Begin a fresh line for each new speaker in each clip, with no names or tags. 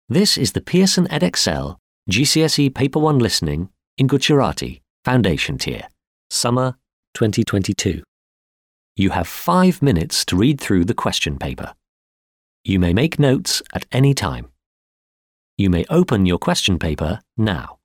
This is the Pearson Edexcel GCSE Paper 1 Listening in Gujarati Foundation Tier, Summer 2022. You have 5 minutes to read through the question paper. You may make notes at any time. You may open your question paper now.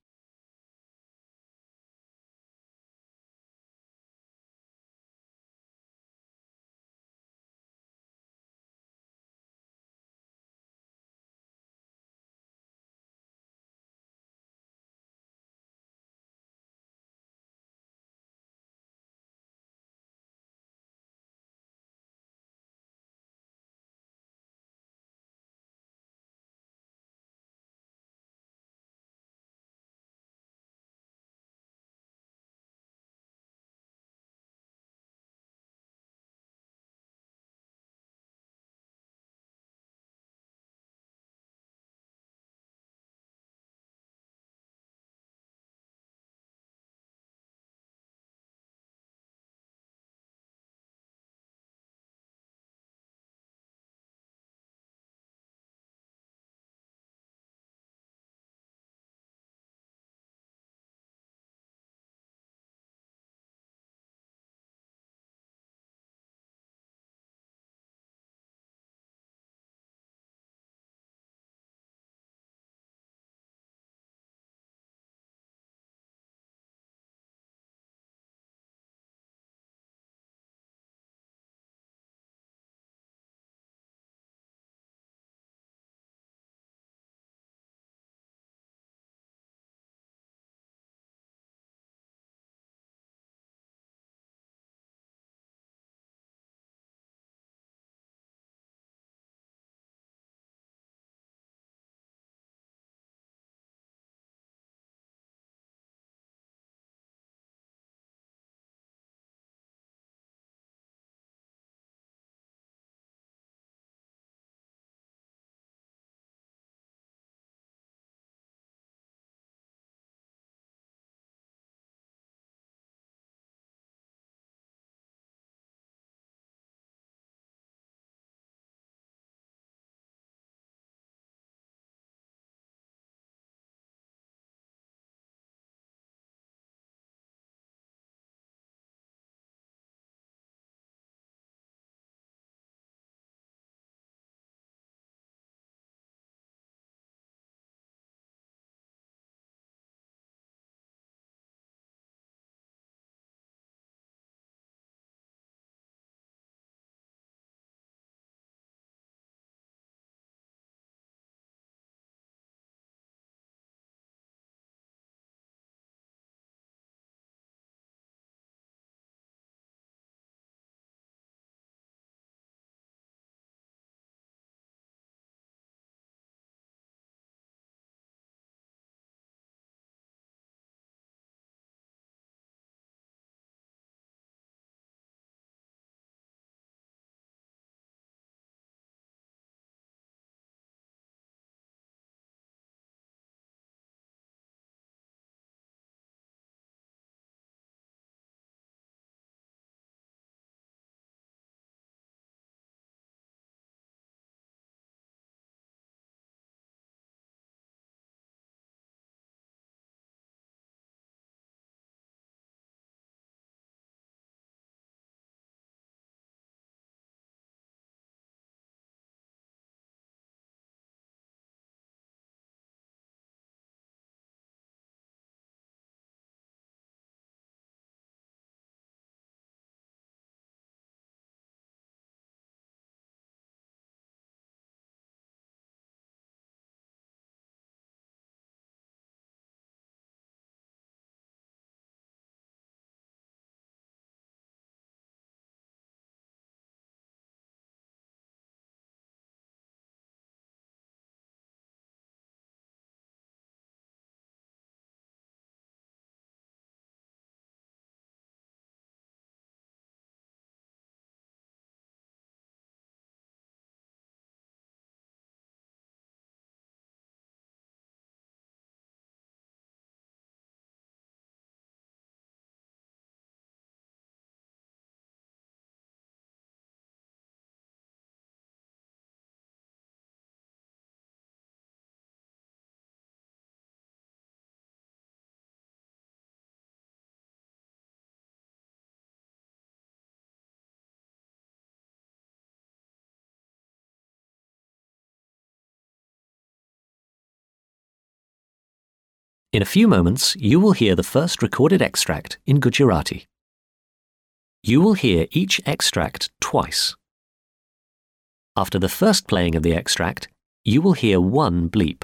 In a few moments, you will hear the first recorded extract in Gujarati. You will hear each extract twice. After the first playing of the extract, you will hear one bleep.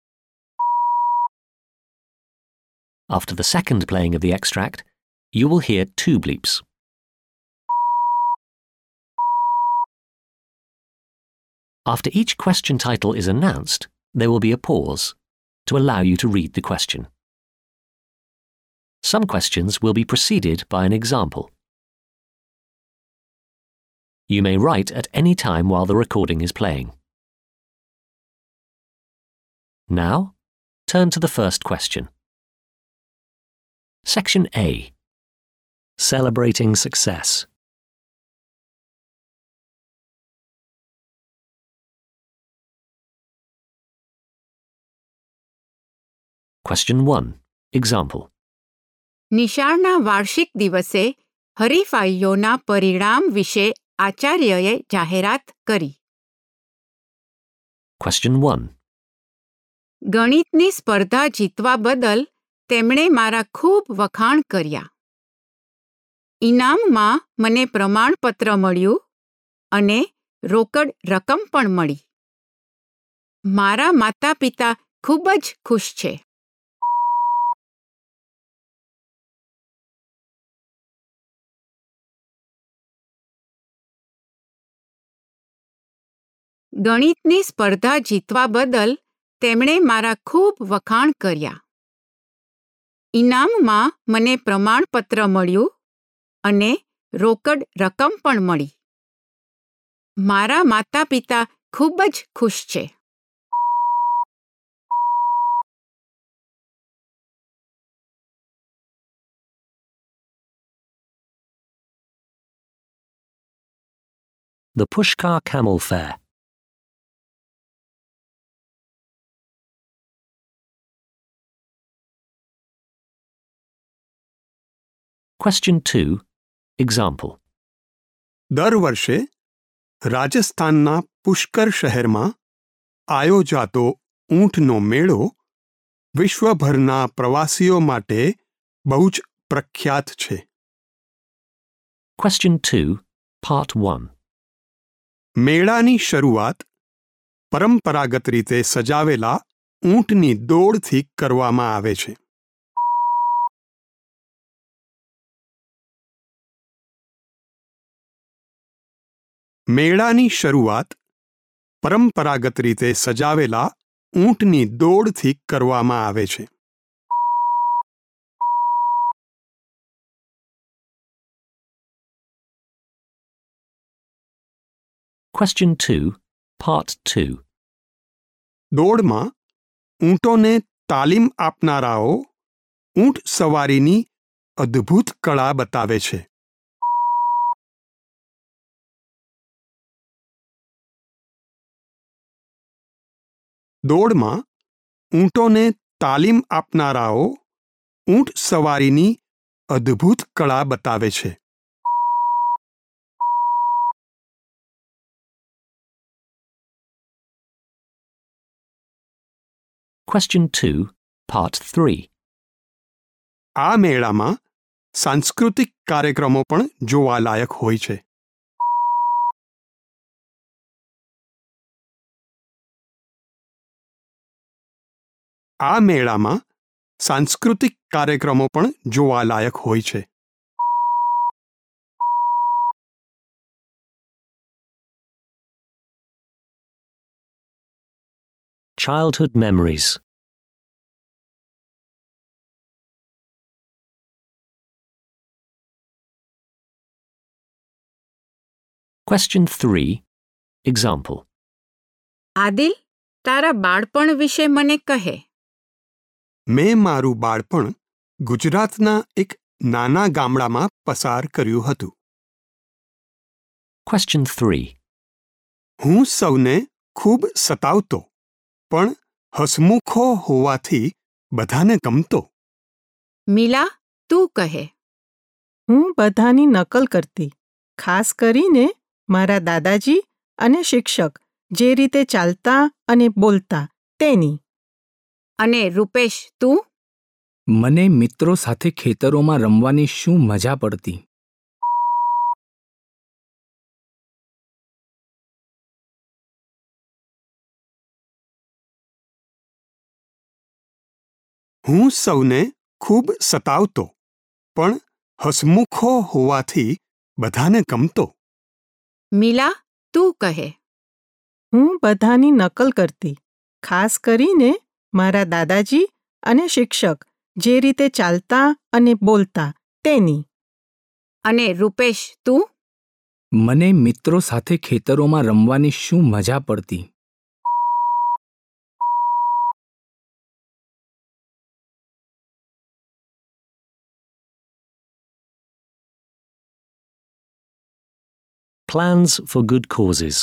After the second playing of the extract, you will hear two bleeps. After each question title is announced, there will be a pause to allow you to read the question. Some questions will be preceded by an example. You may write at any time while the recording is playing. Now, turn to the first question. Section A. Celebrating success. Question 1. Example.
નિશાળના વાર્ષિક દિવસે હરીફાઈઓના પરિણામ વિશે આચાર્યએ જાહેરાત કરી.
Question 1.
ગણિતની સ્પર્ધા જીતવા બદલ તેમણે મારા ખૂબ વખાણ કર્યા. ઇનામમાં મને પ્રમાણપત્ર મળ્યું અને રોકડ રકમ પણ મળી. મારા માતા-પિતા ખૂબ જ ખુશ છે. ગણિતની સ્પર્ધા જીતવા બદલ તેમણે મારા ખૂબ વખાણ કર્યા. ઇનામમાં મને પ્રમાણપત્ર મળ્યું અને રોકડ રકમ પણ મળી. મારા માતા-પિતા ખૂબ જ ખુશ છે.
The Pushkar Camel Fair. Question 2. Example.
દર વર્ષે રાજસ્થાનના પુષ્કર શહેરમાં આયોજાતો ઊંટનો મેળો વિશ્વભરના પ્રવાસીઓ માટે બહુ જ પ્રખ્યાત છે.
Question 2. Part 1.
મેળાની શરૂઆત પરંપરાગત રીતે સજાવેલા ઊંટની દોડથી કરવામાં આવે છે. મેળાની શરૂઆત પરંપરાગત રીતે સજાવેલા ઊંટની દોડથી કરવામાં આવે છે.
Question 2. Part 2.
દોડમાં ઊંટોને તાલીમ આપનારાઓ ઊંટ સવારીની અદ્ભુત કળા બતાવે છે. દોડમાં ઊંટોને તાલીમ આપનારાઓ ઊંટ સવારીની અદ્ભુત કળા બતાવે છે.
Question 2. Part 3.
આ મેળામાં સાંસ્કૃતિક કાર્યક્રમો પણ જોવાલાયક હોય છે. આ મેળામાં સાંસ્કૃતિક કાર્યક્રમો પણ જોવાલાયક હોય છે.
Childhood memories. Question 3. Example.
Adil, તારા બાળપણ વિશે મને કહે.
મેં મારું બાળપણ ગુજરાતના એક નાના ગામડામાં પસાર કર્યું હતું.
Question 3.
હું સૌને ખૂબ સતાવતો પણ હસમુખો હોવાથી બધાને ગમતો.
મીલા, તું કહે.
હું બધાની નકલ કરતી, ખાસ કરીને મારા દાદાજી અને શિક્ષક જે રીતે ચાલતા અને બોલતા તેની.
અને રૂપેશ, તું?
મને મિત્રો સાથે ખેતરોમાં રમવાની શું મજા પડતી.
હું સૌને ખૂબ સતાવતો, પણ હસમુખો હોવાથી બધાને ગમતો.
મીલા, તું કહે.
હું બધાની નકલ કરતી, ખાસ કરીને મારા દાદાજી અને શિક્ષક જે રીતે ચાલતા અને બોલતા તેની.
અને રૂપેશ, તું?
મને મિત્રો સાથે ખેતરોમાં રમવાની શું મજા પડતી.
Plans for good causes.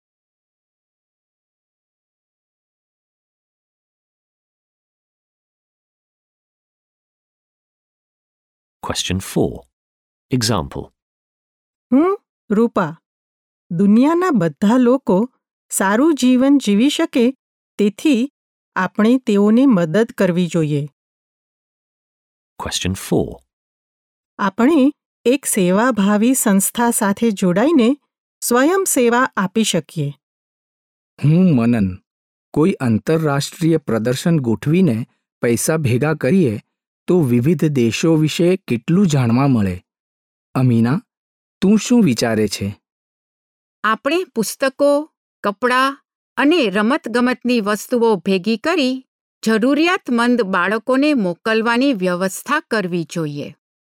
Question 4. Example.
હું રૂપા. દુનિયાના બધા લોકો સારું જીવન જીવી શકે તેથી આપણે તેઓને મદદ કરવી જોઈએ.
Question 4.
આપણે એક સેવાભાવી સંસ્થા સાથે જોડાઈને સ્વયંસેવા આપી શકીએ.
હું મનન. કોઈ આંતરરાષ્ટ્રીય પ્રદર્શન ગોઠવીને પૈસા ભેગા કરીએ તો વિવિધ દેશો વિશે કેટલું જાણવા મળે. અમીના, તું શું વિચારે છે?
આપણે પુસ્તકો, કપડાં અને રમતગમતની વસ્તુઓ ભેગી કરી જરૂરિયાતમંદ બાળકોને મોકલવાની વ્યવસ્થા કરવી જોઈએ.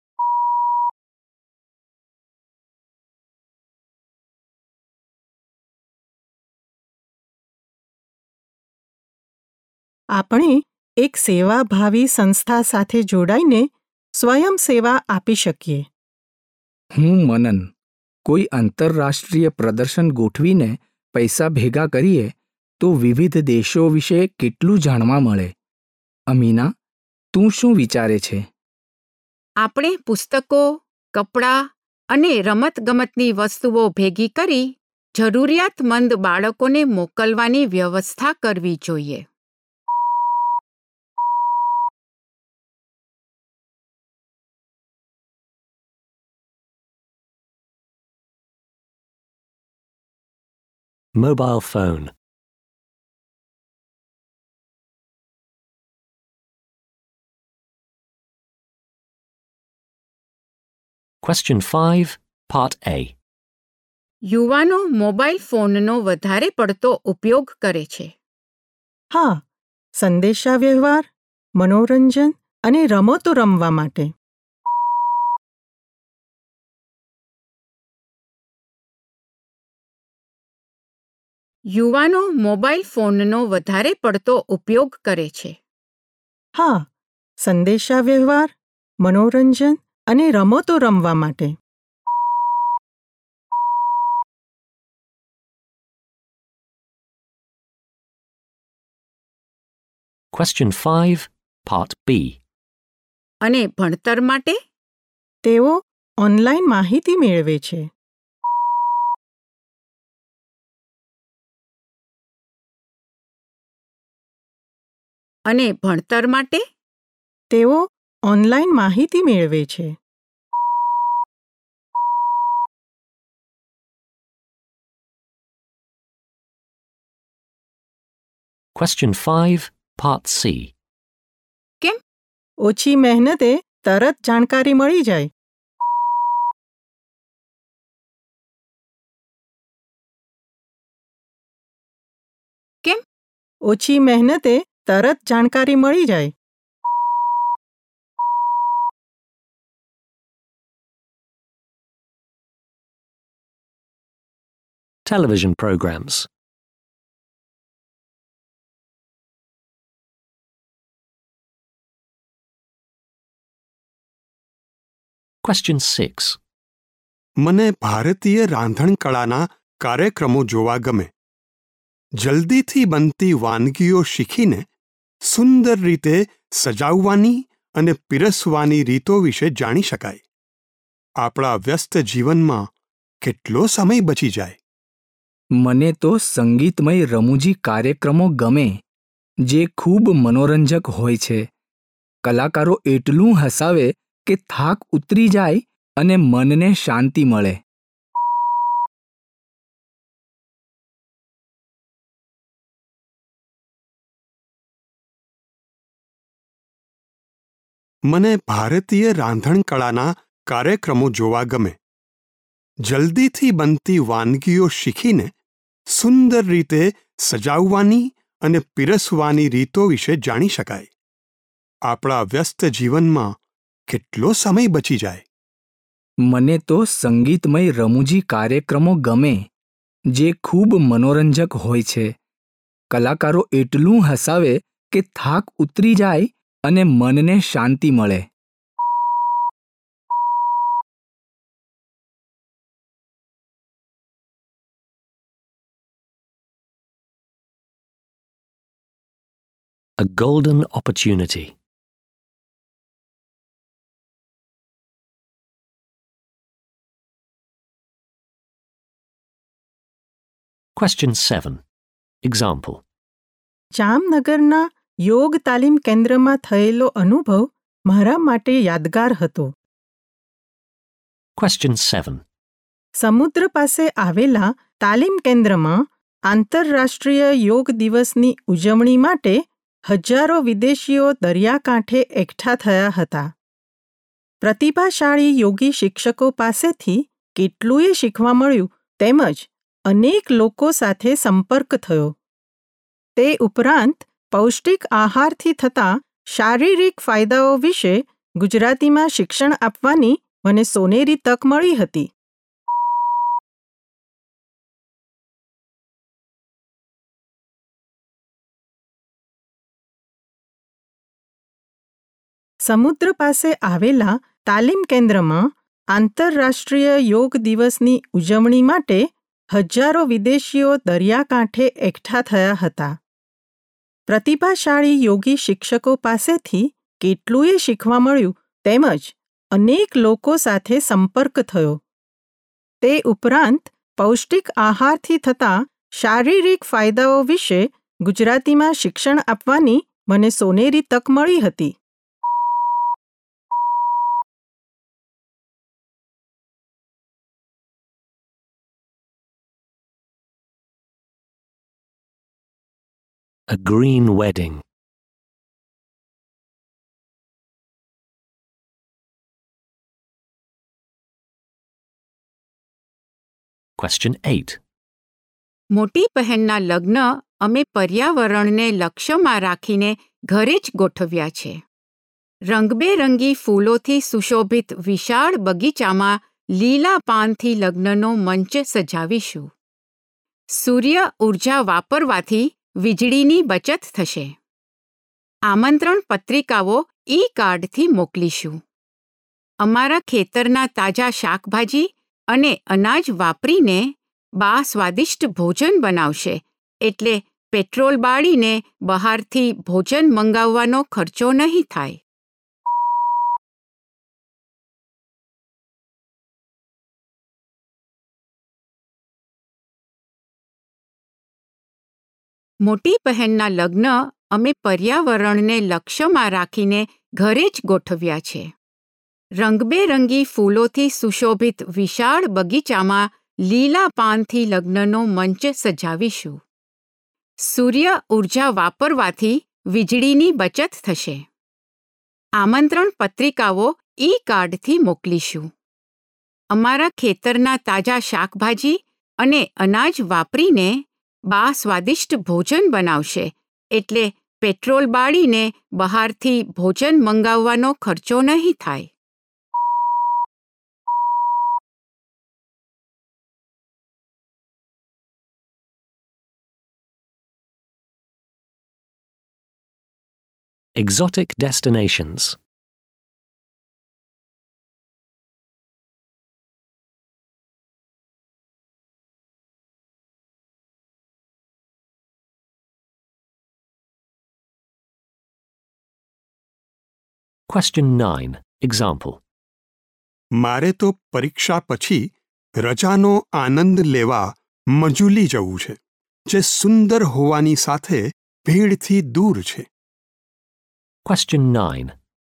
આપણે એક સેવાભાવી સંસ્થા સાથે જોડાઈને સ્વયંસેવા આપી શકીએ.
હું મનન. કોઈ આંતરરાષ્ટ્રીય પ્રદર્શન ગોઠવીને પૈસા ભેગા કરીએ તો વિવિધ દેશો વિશે કેટલું જાણવા મળે. અમીના, તું શું વિચારે છે?
આપણે પુસ્તકો, કપડાં અને રમતગમતની વસ્તુઓ ભેગી કરી જરૂરિયાતમંદ બાળકોને મોકલવાની વ્યવસ્થા કરવી જોઈએ.
Mobile phone. Question 5, Part A.
યુવાનો મોબાઈલ ફોનનો વધારે પડતો ઉપયોગ કરે છે.
હા, સંદેશાવ્યવહાર, મનોરંજન અને રમતો રમવા માટે.
યુવાનો મોબાઈલ ફોનનો વધારે પડતો ઉપયોગ કરે છે.
હા, સંદેશાવ્યવહાર, મનોરંજન અને રમતો રમવા માટે.
Question 5, Part B.
અને ભણતર માટે?
તેઓ ઓનલાઈન માહિતી મેળવે છે.
અને ભણતર માટે?
તેઓ ઓનલાઈન માહિતી મેળવે છે.
Question 5, Part C.
કેમ?
ઓછી મહેનતે તરત જાણકારી મળી જાય.
કેમ?
ઓછી મહેનતે તરત જાણકારી મળી જાય.
Television programs. Question 6.
મને ભારતીય રાંધણકળાના કાર્યક્રમો જોવા ગમે. જલ્દીથી બનતી વાનગીઓ શીખીને સુંદર રીતે સજાવવાની અને પીરસવાની રીતો વિશે જાણી શકાય. આપણા વ્યસ્ત જીવનમાં કેટલો સમય બચી જાય.
મને તો સંગીતમય રમૂજી કાર્યક્રમો ગમે જે ખૂબ મનોરંજક હોય છે. કલાકારો એટલું હસાવે કે થાક ઉતરી જાય અને મનને શાંતિ મળે.
મને ભારતીય રાંધણકળાના કાર્યક્રમો જોવા ગમે. જલ્દીથી બનતી વાનગીઓ શીખીને સુંદર રીતે સજાવવાની અને પીરસવાની રીતો વિશે જાણી શકાય. આપણા વ્યસ્ત જીવનમાં કેટલો સમય બચી જાય.
મને તો સંગીતમય રમૂજી કાર્યક્રમો ગમે, જે ખૂબ મનોરંજક હોય છે. કલાકારો એટલું હસાવે કે થાક ઉતરી જાય અને મનને શાંતિ મળે.
A golden opportunity. Question 7. Example.
જામનગરના યોગ તાલીમ કેન્દ્રમાં થયેલો અનુભવ મારા માટે યાદગાર હતો.
Question 7.
સમુદ્ર પાસે આવેલા તાલીમ કેન્દ્રમાં આંતરરાષ્ટ્રીય યોગ દિવસની ઉજવણી માટે હજારો વિદેશીઓ દરિયાકાંઠે એકઠા થયા હતા. પ્રતિભાશાળી યોગી શિક્ષકો પાસેથી કેટલુંય શીખવા મળ્યું તેમજ અનેક લોકો સાથે સંપર્ક થયો. તે ઉપરાંત પૌષ્ટિક આહારથી થતા શારીરિક ફાયદાઓ વિશે ગુજરાતીમાં શિક્ષણ આપવાની મને સોનેરી તક મળી હતી. સમુદ્ર પાસે આવેલા તાલીમ કેન્દ્રમાં આંતરરાષ્ટ્રીય યોગ દિવસની ઉજવણી માટે હજારો વિદેશીઓ દરિયાકાંઠે એકઠા થયા હતા. પ્રતિભાશાળી યોગી શિક્ષકો પાસેથી કેટલુંય શીખવા મળ્યું તેમજ અનેક લોકો સાથે સંપર્ક થયો. તે ઉપરાંત પૌષ્ટિક આહારથી થતા શારીરિક ફાયદાઓ વિશે ગુજરાતીમાં શિક્ષણ આપવાની મને સોનેરી તક મળી હતી.
A green wedding. Question 8.
મોટી બહેનના લગ્ન અમે પર્યાવરણને લક્ષ્યમાં રાખીને ઘરે જ ગોઠવ્યા છે. રંગબેરંગી ફૂલોથી સુશોભિત વિશાળ બગીચામાં લીલા પાનથી લગ્નનો મંચ સજાવીશું. સૂર્ય ઊર્જા વાપરવાથી વીજળીની બચત થશે. આમંત્રણ પત્રિકાઓ ઈ-કાર્ડથી મોકલીશું. અમારા ખેતરના તાજા શાકભાજી અને અનાજ વાપરીને બા સ્વાદિષ્ટ ભોજન બનાવશે, એટલે પેટ્રોલ બાળીને બહારથી ભોજન મંગાવવાનો ખર્ચો નહીં થાય. મોટી બહેનના લગ્ન અમે પર્યાવરણને લક્ષ્યમાં રાખીને ઘરે જ ગોઠવ્યા છે. રંગબેરંગી ફૂલોથી સુશોભિત વિશાળ બગીચામાં લીલા પાનથી લગ્નનો મંચ સજાવીશું. સૂર્ય ઊર્જા વાપરવાથી વીજળીની બચત થશે. આમંત્રણ પત્રિકાઓ ઈ-કાર્ડથી મોકલીશું. અમારા ખેતરના તાજા શાકભાજી અને અનાજ વાપરીને બા સ્વાદિષ્ટ ભોજન બનાવશે, એટલે પેટ્રોલ બાળીને બહારથી ભોજન મંગાવવાનો ખર્ચો નહીં થાય.
Exotic destinations. Question 9. Example.
મારે તો પરીક્ષા પછી રજાનો આનંદ લેવા મજૂલી જવું છે, જે સુંદર હોવાની સાથે ભીડથી દૂર છે.
Question 9.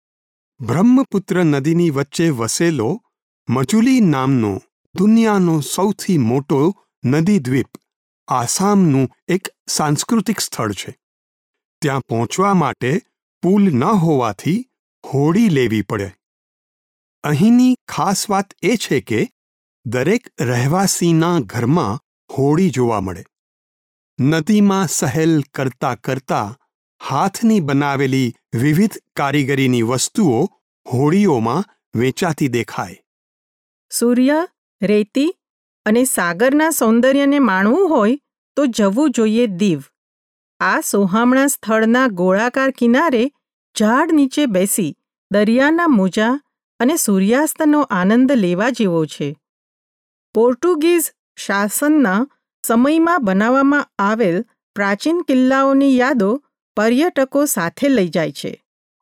બ્રહ્મપુત્ર નદીની વચ્ચે વસેલો મજુલી નામનો દુનિયાનો સૌથી મોટો નદીદ્વીપ આસામનું એક સાંસ્કૃતિક સ્થળ છે. ત્યાં પહોંચવા માટે પુલ ન હોવાથી હોડી લેવી પડે. અહીંની ખાસ વાત એ છે કે દરેક રહેવાસીના ઘરમાં હોડી જોવા મળે. નદીમાં સહેલ કરતા કરતા હાથની બનાવેલી વિવિધ કારીગરીની વસ્તુઓ હોડીઓમાં વેચાતી દેખાય.
સૂર્ય, રેતી અને સાગરના સૌંદર્યને માણવું હોય તો જવું જોઈએ દીવ. આ સોહામણા સ્થળના ગોળાકાર કિનારે ઝાડ નીચે બેસી દરિયાના મોજા અને સૂર્યાસ્તનો આનંદ લેવા જેવો છે. પોર્ટુગીઝ શાસનના સમયમાં બનાવવામાં આવેલ પ્રાચીન કિલ્લાઓની યાદો પર્યટકો સાથે લઈ જાય છે.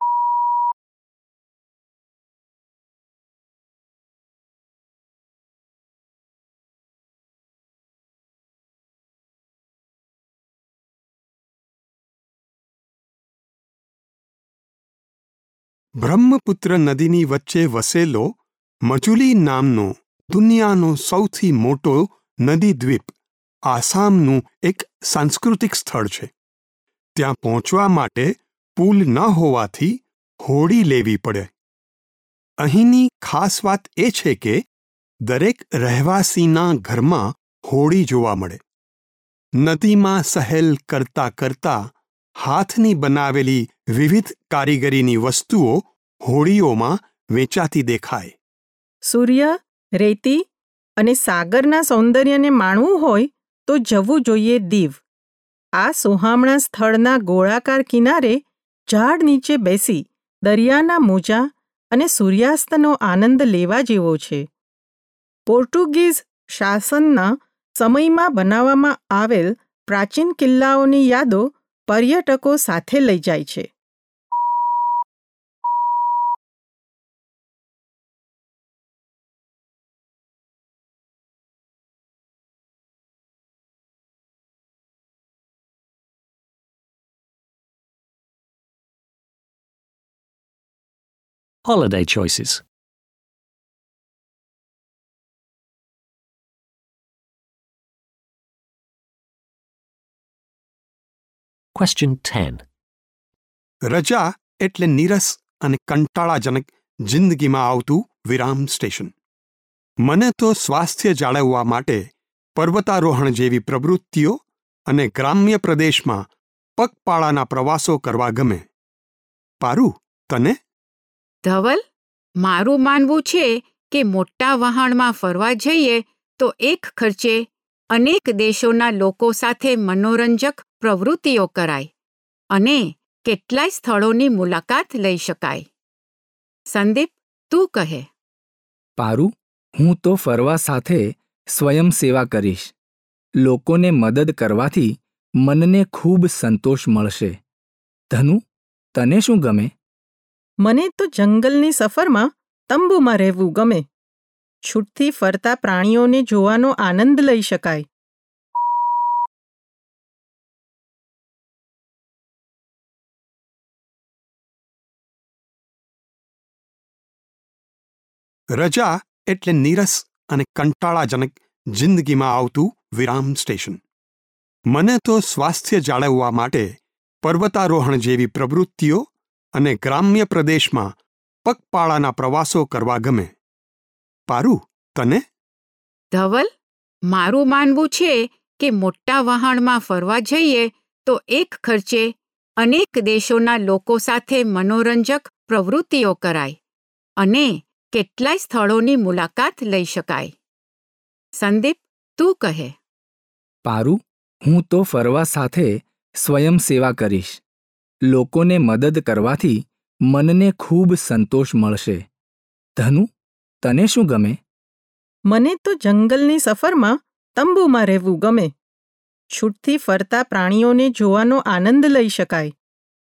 બ્રહ્મપુત્ર નદીની વચ્ચે વસેલો મજુલી નામનો દુનિયાનો સૌથી મોટો નદીદ્વીપ આસામનું એક સાંસ્કૃતિક સ્થળ છે. ત્યાં પહોંચવા માટે પુલ ન હોવાથી હોડી લેવી પડે. અહીંની ખાસ વાત એ છે કે દરેક રહેવાસીના ઘરમાં હોડી જોવા મળે. નદીમાં સહેલ કરતા કરતા હાથની બનાવેલી વિવિધ કારીગરીની વસ્તુઓ હોડીઓમાં વેચાતી દેખાય.
સૂર્ય, રેતી અને સાગરના સૌંદર્યને માણવું હોય તો જવું જોઈએ દીવ. આ સોહામણા સ્થળના ગોળાકાર કિનારે ઝાડ નીચે બેસી દરિયાના મોજા અને સૂર્યાસ્તનો આનંદ લેવા જેવો છે. પોર્ટુગીઝ શાસનના સમયમાં બનાવવામાં આવેલ પ્રાચીન કિલ્લાઓની યાદો પર્યટકો સાથે લઈ જાય છે.
Holiday choices. Question 10.
રજા એટલે નીરસ અને કંટાળાજનક જિંદગીમાં આવતું વિરામ સ્ટેશન. મને તો સ્વાસ્થ્ય જાળવવા માટે પર્વતારોહણ જેવી પ્રવૃત્તિઓ અને ગ્રામ્ય પ્રદેશમાં પગપાળાના પ્રવાસો કરવા ગમે. પારુ, તને?
ધવલ, મારું માનવું છે કે મોટા વહાણમાં ફરવા જઈએ તો એક ખર્ચે અનેક દેશોના લોકો સાથે મનોરંજક પ્રવૃત્તિઓ કરાય અને કેટલાય સ્થળોની મુલાકાત લઈ શકાય. સંદીપ, તું કહે.
પારુ, હું તો ફરવા સાથે સ્વયંસેવા કરીશ. લોકોને મદદ કરવાથી મનને ખૂબ સંતોષ મળશે. ધનુ, તને શું ગમે?
મને તો જંગલની સફરમાં તંબુમાં રહેવું ગમે. છૂટથી ફરતા પ્રાણીઓને જોવાનો આનંદ લઈ શકાય.
રજા એટલે નીરસ અને કંટાળાજનક જિંદગીમાં આવતું વિરામ સ્ટેશન. મને તો સ્વાસ્થ્ય જાળવવા માટે પર્વતારોહણ જેવી પ્રવૃત્તિઓ અને ગ્રામ્ય પ્રદેશમાં પગપાળાના પ્રવાસો કરવા ગમે. પારુ, તને?
ધવલ, મારું માનવું છે કે મોટા વહાણમાં ફરવા જઈએ તો એક ખર્ચે અનેક દેશોના લોકો સાથે મનોરંજક પ્રવૃત્તિઓ કરાય અને કેટલાય સ્થળોની મુલાકાત લઈ શકાય. સંદીપ, તું કહે.
પારુ, હું તો ફરવા સાથે સ્વયંસેવા કરીશ. લોકોને મદદ કરવાથી મનને ખૂબ સંતોષ મળશે. ધનુ, તને શું ગમે?
મને તો જંગલની સફરમાં તંબુમાં રહેવું ગમે. છૂટથી ફરતા પ્રાણીઓને જોવાનો આનંદ લઈ શકાય.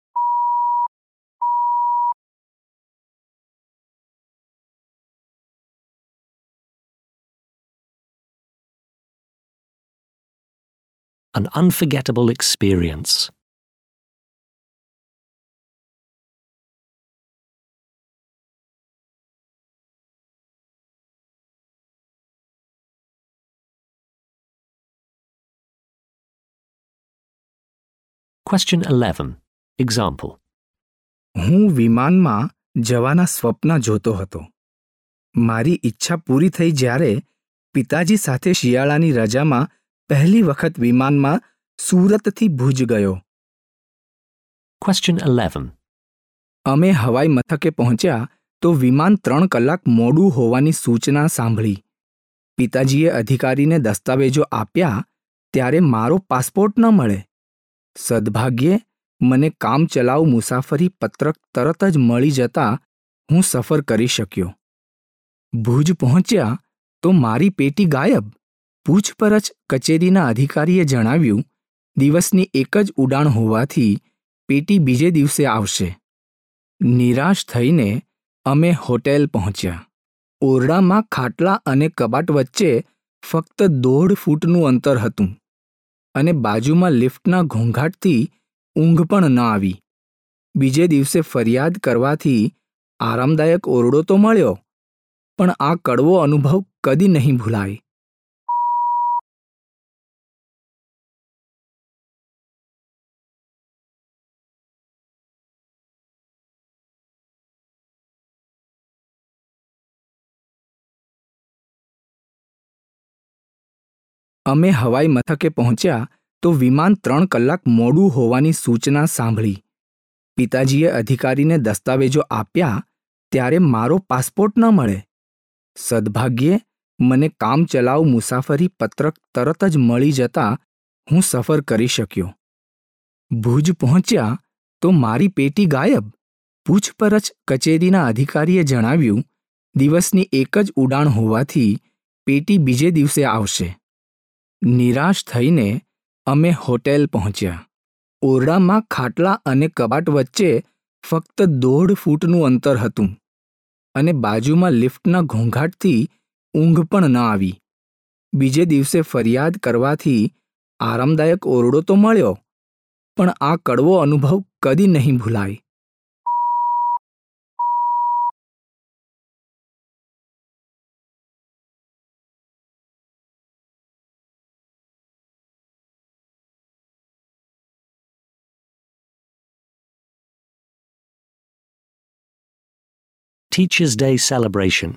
An unforgettable experience. Question 11. Example.
હું વિમાનમાં જવાના સ્વપ્ન જોતો હતો. મારી ઈચ્છા પૂરી થઈ જ્યારે પિતાજી સાથે શિયાળાની રજામાં પહેલી વખત વિમાનમાં સુરતથી ભુજ ગયો.
Question 11.
અમે હવાઈ મથકે પહોંચ્યા તો વિમાન 3 કલાક મોડું હોવાની સૂચના સાંભળી. પિતાજીએ અધિકારીને દસ્તાવેજો આપ્યા ત્યારે મારો પાસપોર્ટ ન મળે. સદભાગ્યે મને કામચલાઉ મુસાફરી પત્રક તરત જ મળી જતા હું સફર કરી શક્યો. ભુજ પહોંચ્યા તો મારી પેટી ગાયબ. પૂછપરછ કચેરીના અધિકારીએ જણાવ્યું, દિવસની એક જ ઉડાણ હોવાથી પેટી બીજે દિવસે આવશે. નિરાશ થઈને અમે હોટેલ પહોંચ્યા. ઓરડામાં ખાટલા અને કબાટ વચ્ચે ફક્ત 1.5 ફૂટનું અંતર હતું અને બાજુમાં લિફ્ટના ઘોંઘાટથી ઊંઘ પણ ન આવી. બીજે દિવસે ફરિયાદ કરવાથી આરામદાયક ઓરડો તો મળ્યો, પણ આ કડવો અનુભવ કદી નહીં ભૂલાય. અમે હવાઈ મથકે પહોંચ્યા તો વિમાન 3 કલાક મોડું હોવાની સૂચના સાંભળી. પિતાજીએ અધિકારીને દસ્તાવેજો આપ્યા ત્યારે મારો પાસપોર્ટ ન મળે. સદભાગ્યે મને કામચલાઉ મુસાફરી પત્રક તરત જ મળી જતા હું સફર કરી શક્યો. ભુજ પહોંચ્યા તો મારી પેટી ગાયબ. પૂછપરછ કચેરીના અધિકારીએ જણાવ્યું, દિવસની એક જ ઉડાણ હોવાથી પેટી બીજે દિવસે આવશે. નિરાશ થઈને અમે હોટેલ પહોંચ્યા. ઓરડામાં ખાટલા અને કબાટ વચ્ચે ફક્ત 1.5 ફૂટનું અંતર હતું અને બાજુમાં લિફ્ટના ઘોંઘાટથી ઊંઘ પણ ન આવી. બીજે દિવસે ફરિયાદ કરવાથી આરામદાયક ઓરડો તો મળ્યો, પણ આ કડવો અનુભવ કદી નહીં ભૂલાય.
Teachers' Day celebration.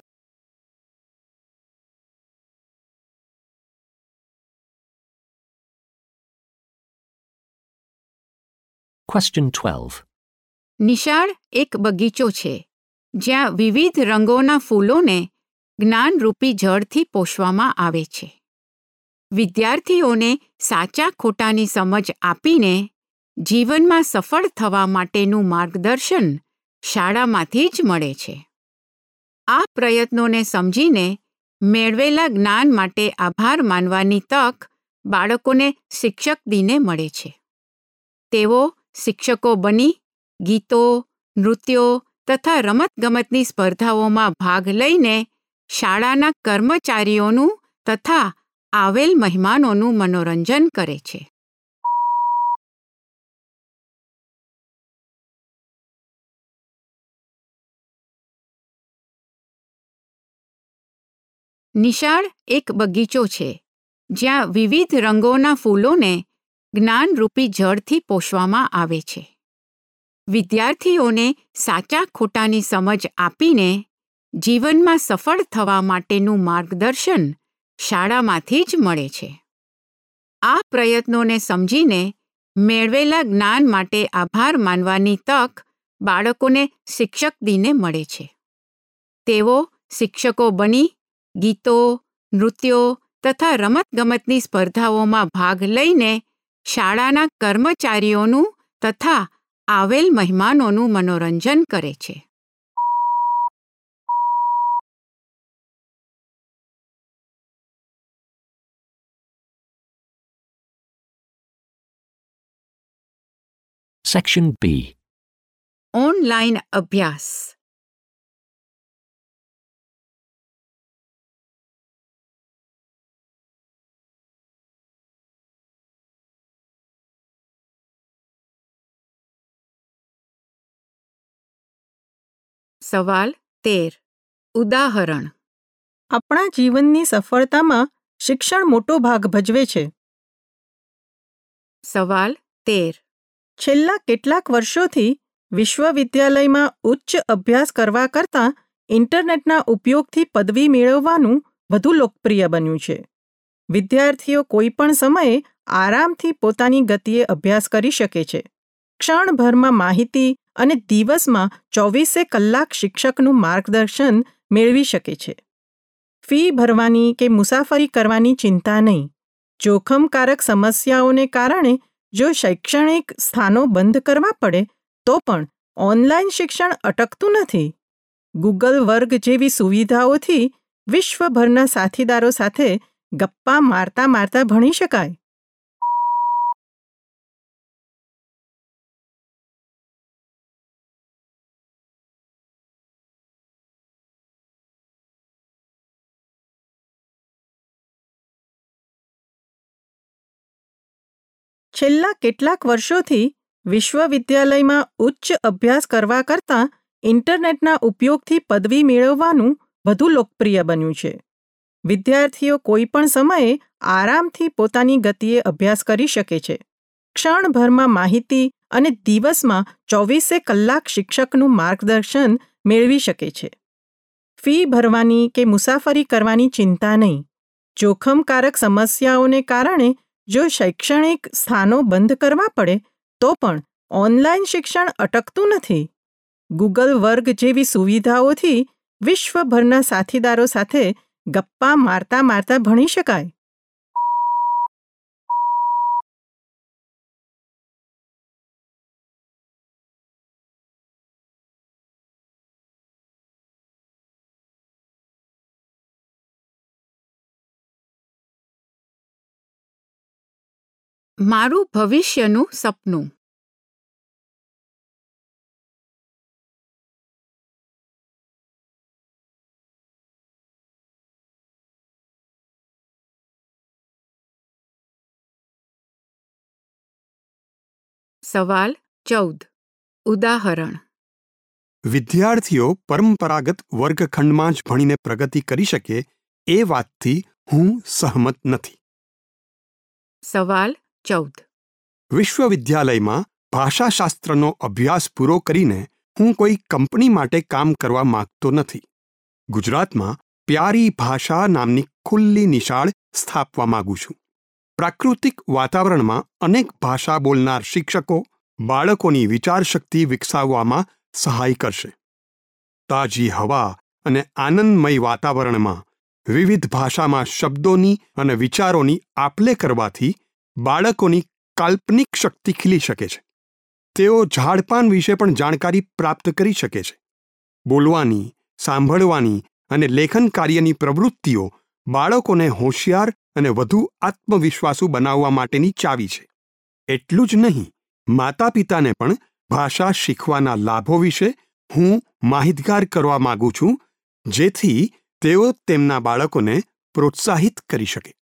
Question 12.
નિશાળ એક બગીચો છે જ્યાં વિવિધ રંગોના ફૂલોને જ્ઞાનરૂપી જળથી પોષવામાં આવે છે. વિદ્યાર્થીઓને સાચા ખોટાની સમજ આપીને જીવનમાં સફળ થવા માટેનું માર્ગદર્શન શાળામાંથી જ મળે છે. આ પ્રયત્નોને સમજીને મેળવેલા જ્ઞાન માટે આભાર માનવાની તક બાળકોને શિક્ષક દિને મળે છે. તેઓ શિક્ષકો બની ગીતો, નૃત્યો તથા રમતગમતની સ્પર્ધાઓમાં ભાગ લઈને શાળાના કર્મચારીઓનું તથા આવેલ મહેમાનોનું મનોરંજન કરે છે. નિશાળ એક બગીચો છે જ્યાં વિવિધ રંગોના ફૂલોને જ્ઞાનરૂપી જળથી પોષવામાં આવે છે. વિદ્યાર્થીઓને સાચા ખોટાની સમજ આપીને જીવનમાં સફળ થવા માટેનું માર્ગદર્શન શાળામાંથી જ મળે છે. આ પ્રયત્નોને સમજીને મેળવેલા જ્ઞાન માટે આભાર માનવાની તક બાળકોને શિક્ષક દિને મળે છે. તેઓ શિક્ષકો બની ગીતો, નૃત્યો તથા રમતગમતની સ્પર્ધાઓમાં ભાગ લઈને શાળાના કર્મચારીઓનું તથા આવેલ મહેમાનોનું મનોરંજન કરે છે.
Section B.
ઓનલાઈન અભ્યાસ. સવાલ 13. ઉદાહરણ.
આપણા જીવનની સફળતામાં શિક્ષણ મોટો ભાગ ભજવે છે.
સવાલ 13.
છેલ્લા કેટલાક વર્ષોથી વિશ્વવિદ્યાલયમાં ઉચ્ચ અભ્યાસ કરવા કરતાં ઇન્ટરનેટના ઉપયોગથી પદવી મેળવવાનું વધુ લોકપ્રિય બન્યું છે. વિદ્યાર્થીઓ કોઈપણ સમયે આરામથી પોતાની ગતિએ અભ્યાસ કરી શકે છે. ક્ષણભરમાં માહિતી અને દિવસમાં 24 કલાક શિક્ષકનું માર્ગદર્શન મેળવી શકે છે. ફી ભરવાની કે મુસાફરી કરવાની ચિંતા નહીં. જોખમકારક સમસ્યાઓને કારણે જો શૈક્ષણિક સ્થાનો બંધ કરવા પડે તો પણ ઓનલાઈન શિક્ષણ અટકતું નથી. ગૂગલ વર્ગ જેવી સુવિધાઓથી વિશ્વભરના સાથીદારો સાથે ગપ્પા મારતા મારતા ભણી શકાય. છેલ્લા કેટલાક વર્ષોથી વિશ્વવિદ્યાલયમાં ઉચ્ચ અભ્યાસ કરવા કરતાં ઇન્ટરનેટના ઉપયોગથી પદવી મેળવવાનું વધુ લોકપ્રિય બન્યું છે. વિદ્યાર્થીઓ કોઈપણ સમયે આરામથી પોતાની ગતિએ અભ્યાસ કરી શકે છે. ક્ષણભરમાં માહિતી અને દિવસમાં 24 કલાક શિક્ષકનું માર્ગદર્શન મેળવી શકે છે. ફી ભરવાની કે મુસાફરી કરવાની ચિંતા નહીં. જોખમકારક સમસ્યાઓને કારણે જો શૈક્ષણિક સ્થાનો બંધ કરવા પડે તો પણ ઓનલાઈન શિક્ષણ અટકતું નથી. ગૂગલ વર્ગ જેવી સુવિધાઓથી વિશ્વભરના સાથીદારો સાથે ગપ્પા મારતા મારતા ભણી શકાય.
મારું ભવિષ્યનું સપનું. સવાલ 14. ઉદાહરણ.
વિદ્યાર્થીઓ પરંપરાગત વર્ગખંડમાં જ ભણીને પ્રગતિ કરી શકે એ વાતથી હું સહમત નથી.
સવાલ 14.
વિશ્વવિદ્યાલયમાં ભાષાશાસ્ત્રનો અભ્યાસ પૂરો કરીને હું કોઈ કંપની માટે કામ કરવા માંગતો નથી. ગુજરાતમાં પ્યારી ભાષા નામની ખુલ્લી નિશાળ સ્થાપવા માંગુ છું. પ્રાકૃતિક વાતાવરણમાં અનેક ભાષા બોલનાર શિક્ષકો બાળકોની વિચારશક્તિ વિકસાવવામાં સહાય કરશે. તાજી હવા અને આનંદમય વાતાવરણમાં વિવિધ ભાષામાં શબ્દોની અને વિચારોની આપ-લે કરવાથી બાળકોની કાલ્પનિક શક્તિ ખીલી શકે છે. તેઓ ઝાડપાન વિશે પણ જાણકારી પ્રાપ્ત કરી શકે છે. બોલવાની, સાંભળવાની અને લેખન કાર્યની પ્રવૃત્તિઓ બાળકોને હોશિયાર અને વધુ આત્મવિશ્વાસુ બનાવવા માટેની ચાવી છે. એટલું જ નહીં, માતા-પિતાને પણ ભાષા શીખવાના લાભો વિશે હું માહિતગાર કરવા માંગુ છું, જેથી તેઓ તેમના બાળકોને પ્રોત્સાહિત કરી શકે.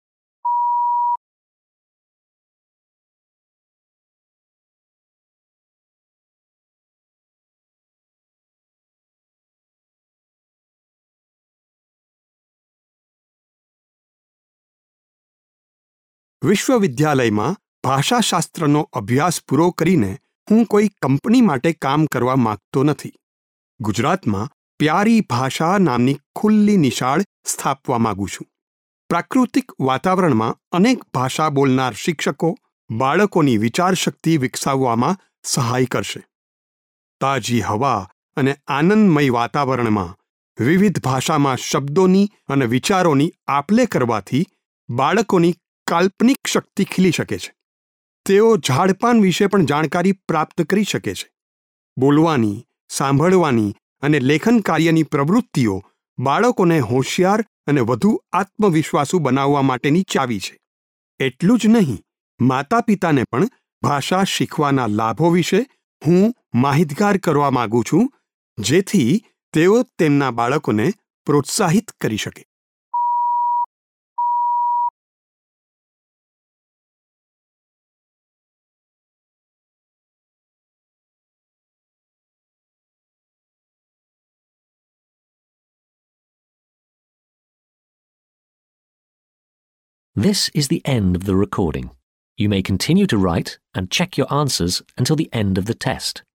વિશ્વવિદ્યાલયમાં ભાષાશાસ્ત્રનો અભ્યાસ પૂરો કરીને હું કોઈ કંપની માટે કામ કરવા માંગતો નથી. ગુજરાતમાં પ્યારી ભાષા નામની ખુલ્લી નિશાળ સ્થાપવા માંગુ છું. પ્રાકૃતિક વાતાવરણમાં અનેક ભાષા બોલનાર શિક્ષકો બાળકોની વિચારશક્તિ વિકસાવવામાં સહાય કરશે. તાજી હવા અને આનંદમય વાતાવરણમાં વિવિધ ભાષામાં શબ્દોની અને વિચારોની આપ-લે કરવાથી બાળકોની કાલ્પનિક શક્તિ ખીલી શકે છે. તેઓ ઝાડપાન વિશે પણ જાણકારી પ્રાપ્ત કરી શકે છે. બોલવાની, સાંભળવાની અને લેખન કાર્યની પ્રવૃત્તિઓ બાળકોને હોશિયાર અને વધુ આત્મવિશ્વાસુ બનાવવા માટેની ચાવી છે. એટલું જ નહીં, માતા-પિતાને પણ ભાષા શીખવાના લાભો વિશે હું માહિતગાર કરવા માંગુ છું, જેથી તેઓ તેમના બાળકોને પ્રોત્સાહિત કરી શકે.
This is the end of the recording. You may continue to write and check your answers until the end of the test.